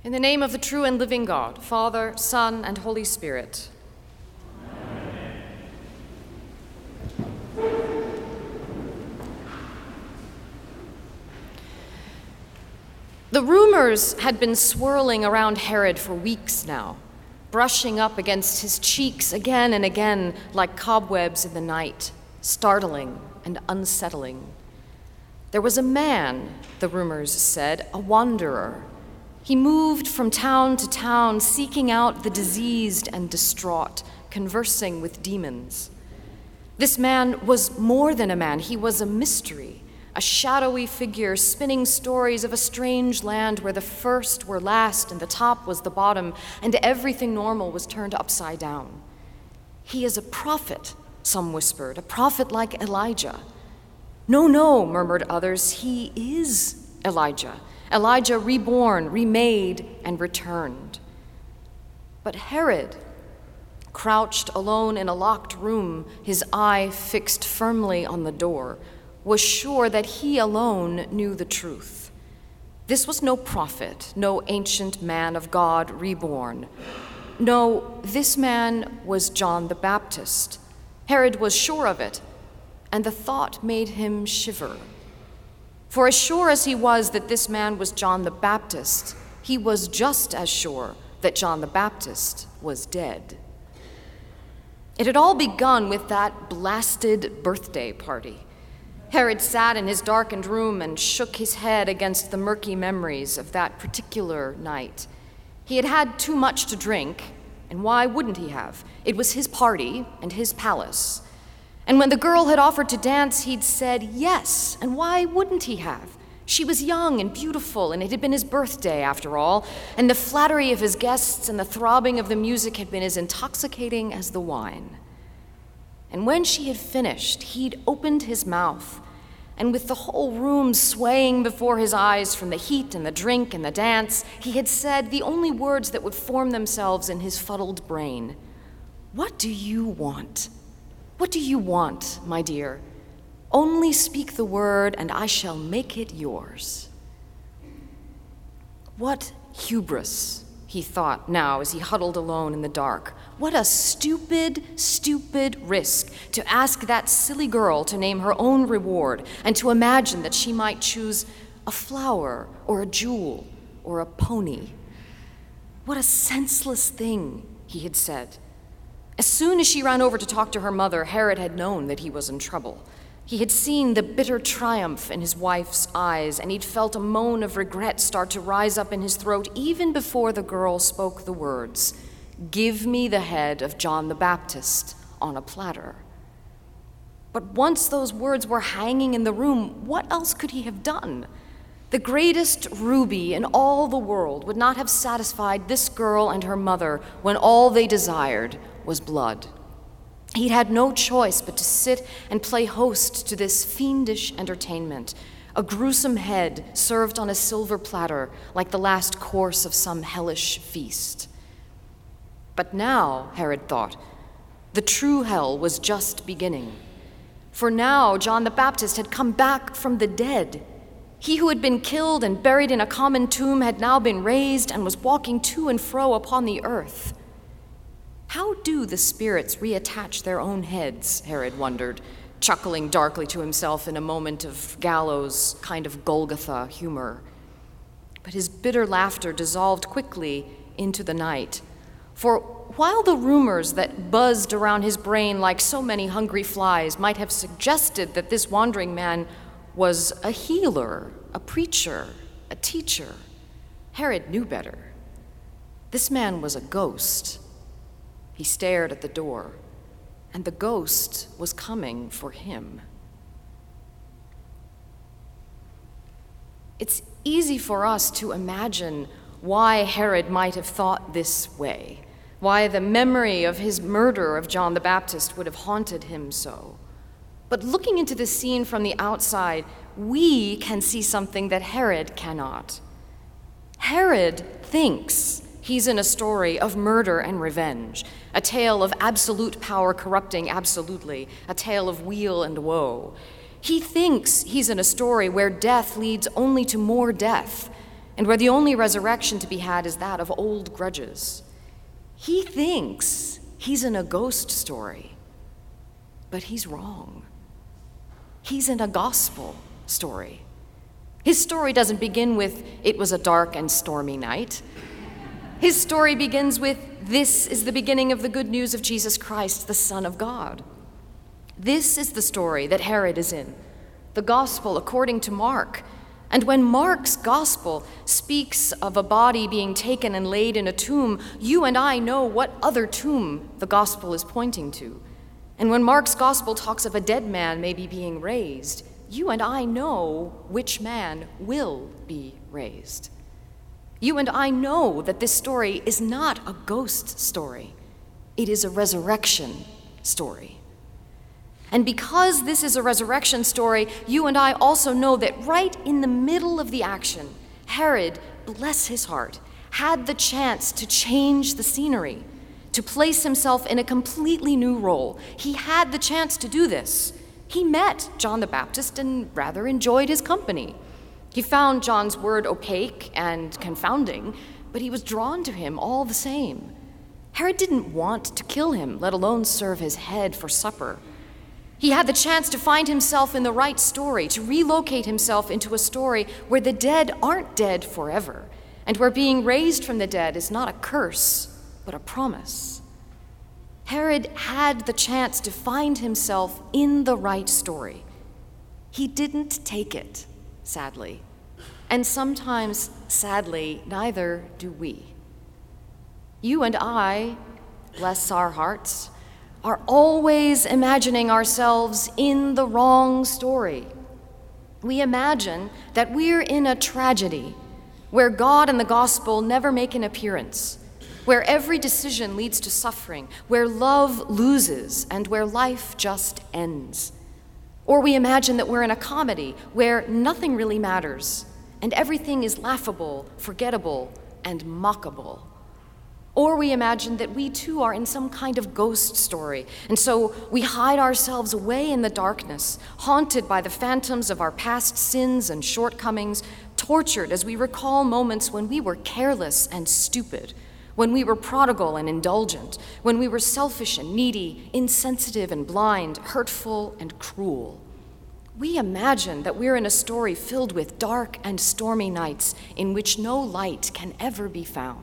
In the name of the true and living God, Father, Son, and Holy Spirit. Amen. The rumors had been swirling around Herod for weeks now, brushing up against his cheeks again and again like cobwebs in the night, startling and unsettling. There was a man, the rumors said, a wanderer. He moved from town to town, seeking out the diseased and distraught, conversing with demons. This man was more than a man. He was a mystery, a shadowy figure spinning stories of a strange land where the first were last and the top was the bottom, and everything normal was turned upside down. He is a prophet, some whispered, a prophet like Elijah. No, murmured others, he is Elijah. Elijah reborn, remade, and returned. But Herod, crouched alone in a locked room, his eye fixed firmly on the door, was sure that he alone knew the truth. This was no prophet, no ancient man of God reborn. No, this man was John the Baptist. Herod was sure of it, and the thought made him shiver. For as sure as he was that this man was John the Baptist, he was just as sure that John the Baptist was dead. It had all begun with that blasted birthday party. Herod sat in his darkened room and shook his head against the murky memories of that particular night. He had had too much to drink, and why wouldn't he have? It was his party and his palace. And when the girl had offered to dance, he'd said yes, and why wouldn't he have? She was young and beautiful, and it had been his birthday after all, and the flattery of his guests and the throbbing of the music had been as intoxicating as the wine. And when she had finished, he'd opened his mouth, and with the whole room swaying before his eyes from the heat and the drink and the dance, he had said the only words that would form themselves in his fuddled brain. "What do you want? What do you want, my dear? Only speak the word, and I shall make it yours." What hubris, he thought now as he huddled alone in the dark. What a stupid risk to ask that silly girl to name her own reward and to imagine that she might choose a flower or a jewel or a pony. What a senseless thing, he had said. As soon as she ran over to talk to her mother, Herod had known that he was in trouble. He had seen the bitter triumph in his wife's eyes, and he'd felt a moan of regret start to rise up in his throat even before the girl spoke the words, "Give me the head of John the Baptist on a platter." But once those words were hanging in the room, what else could he have done? The greatest ruby in all the world would not have satisfied this girl and her mother when all they desired was blood. He'd had no choice but to sit and play host to this fiendish entertainment, a gruesome head served on a silver platter like the last course of some hellish feast. But now, Herod thought, the true hell was just beginning. For now, John the Baptist had come back from the dead. He who had been killed and buried in a common tomb had now been raised and was walking to and fro upon the earth. How do the spirits reattach their own heads, Herod wondered, chuckling darkly to himself in a moment of gallows kind of Golgotha humor. But his bitter laughter dissolved quickly into the night. For while the rumors that buzzed around his brain like so many hungry flies might have suggested that this wandering man was a healer, a preacher, a teacher, Herod knew better. This man was a ghost. He stared at the door, and the ghost was coming for him. It's easy for us to imagine why Herod might have thought this way, why the memory of his murder of John the Baptist would have haunted him so. But looking into the scene from the outside, we can see something that Herod cannot. Herod thinks he's in a story of murder and revenge, a tale of absolute power corrupting absolutely, a tale of weal and woe. He thinks he's in a story where death leads only to more death, and where the only resurrection to be had is that of old grudges. He thinks he's in a ghost story, but he's wrong. He's in a gospel story. His story doesn't begin with, "It was a dark and stormy night." His story begins with, "This is the beginning of the good news of Jesus Christ, the Son of God." This is the story that Herod is in, the gospel according to Mark. And when Mark's gospel speaks of a body being taken and laid in a tomb, you and I know what other tomb the gospel is pointing to. And when Mark's gospel talks of a dead man maybe being raised, you and I know which man will be raised. You and I know that this story is not a ghost story. It is a resurrection story. And because this is a resurrection story, you and I also know that right in the middle of the action, Herod, bless his heart, had the chance to change the scenery, to place himself in a completely new role. He had the chance to do this. He met John the Baptist and rather enjoyed his company. He found John's word opaque and confounding, but he was drawn to him all the same. Herod didn't want to kill him, let alone serve his head for supper. He had the chance to find himself in the right story, to relocate himself into a story where the dead aren't dead forever, and where being raised from the dead is not a curse, but a promise. Herod had the chance to find himself in the right story. He didn't take it, sadly. And sometimes, sadly, neither do we. You and I, bless our hearts, are always imagining ourselves in the wrong story. We imagine that we're in a tragedy where God and the gospel never make an appearance, where every decision leads to suffering, where love loses, and where life just ends. Or we imagine that we're in a comedy where nothing really matters, and everything is laughable, forgettable, and mockable. Or we imagine that we too are in some kind of ghost story, and so we hide ourselves away in the darkness, haunted by the phantoms of our past sins and shortcomings, tortured as we recall moments when we were careless and stupid, when we were prodigal and indulgent, when we were selfish and needy, insensitive and blind, hurtful and cruel. We imagine that we're in a story filled with dark and stormy nights in which no light can ever be found.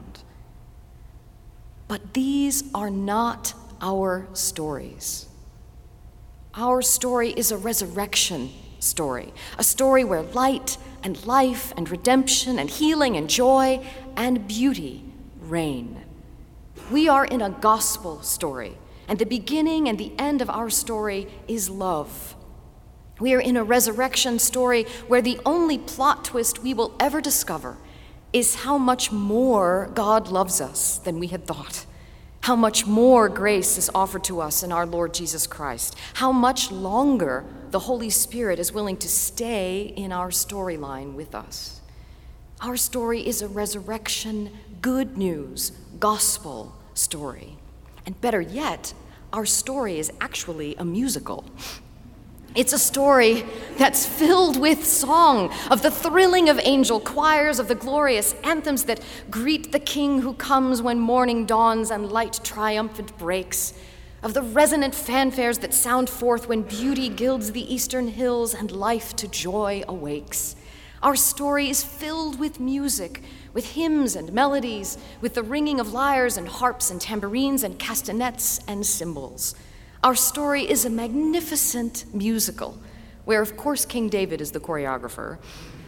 But these are not our stories. Our story is a resurrection story, a story where light and life and redemption and healing and joy and beauty reign. We are in a gospel story, and the beginning and the end of our story is love. We are in a resurrection story where the only plot twist we will ever discover is how much more God loves us than we had thought, how much more grace is offered to us in our Lord Jesus Christ, how much longer the Holy Spirit is willing to stay in our storyline with us. Our story is a resurrection, good news, gospel story. And better yet, our story is actually a musical. It's a story that's filled with song, of the thrilling of angel choirs, of the glorious anthems that greet the King who comes when morning dawns and light triumphant breaks, of the resonant fanfares that sound forth when beauty gilds the eastern hills and life to joy awakes. Our story is filled with music, with hymns and melodies, with the ringing of lyres and harps and tambourines and castanets and cymbals. Our story is a magnificent musical, where of course King David is the choreographer,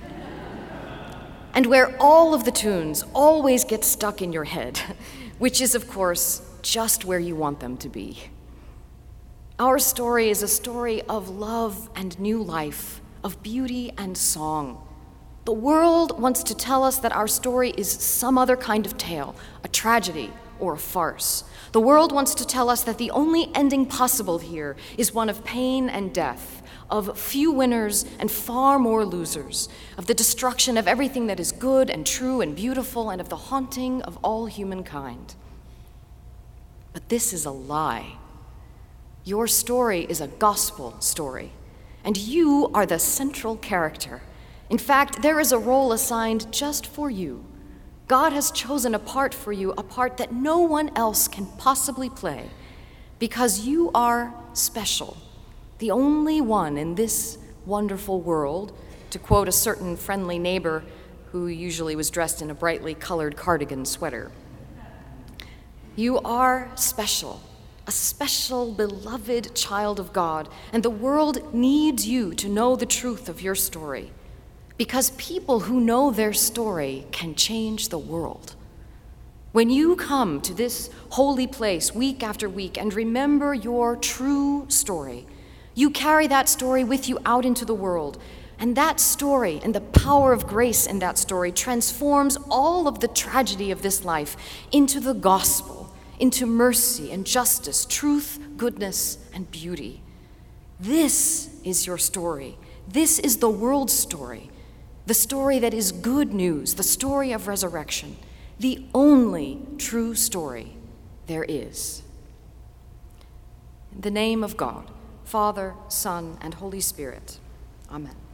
and where all of the tunes always get stuck in your head, which is of course just where you want them to be. Our story is a story of love and new life, of beauty and song. The world wants to tell us that our story is some other kind of tale, a tragedy or a farce. The world wants to tell us that the only ending possible here is one of pain and death, of few winners and far more losers, of the destruction of everything that is good and true and beautiful, and of the haunting of all humankind. But this is a lie. Your story is a gospel story, and you are the central character. In fact, there is a role assigned just for you. God has chosen a part for you, a part that no one else can possibly play, because you are special, the only one in this wonderful world, to quote a certain friendly neighbor who usually was dressed in a brightly colored cardigan sweater. You are special, a special, beloved child of God, and the world needs you to know the truth of your story, because people who know their story can change the world. When you come to this holy place week after week and remember your true story, you carry that story with you out into the world, and that story and the power of grace in that story transforms all of the tragedy of this life into the gospel, into mercy and justice, truth, goodness, and beauty. This is your story. This is the world's story, the story that is good news, the story of resurrection, the only true story there is. In the name of God, Father, Son, and Holy Spirit, amen.